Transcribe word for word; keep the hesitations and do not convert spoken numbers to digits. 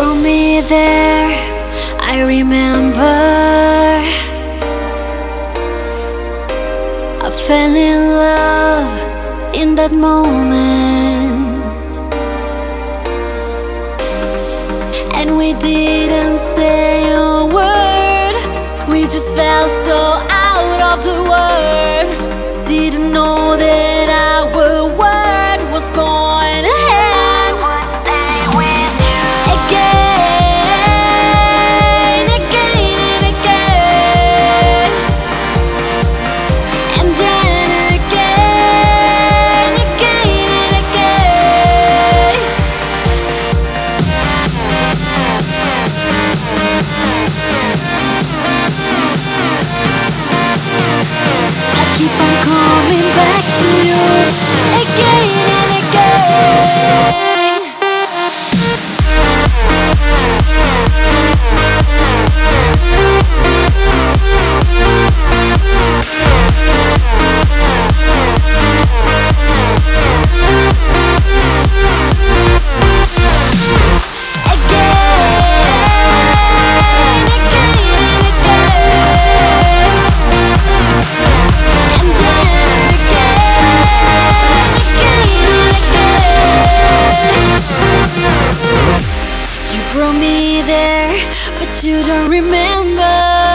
brought me there, I remember. I fell in love in that moment, and we didn't say a word. We just felt so out of the world. Didn't know that our word was going to end. I would stay with you again, again and again, and then again, again and again. I keep on coming back to you again and again. Brought me there, but you don't remember.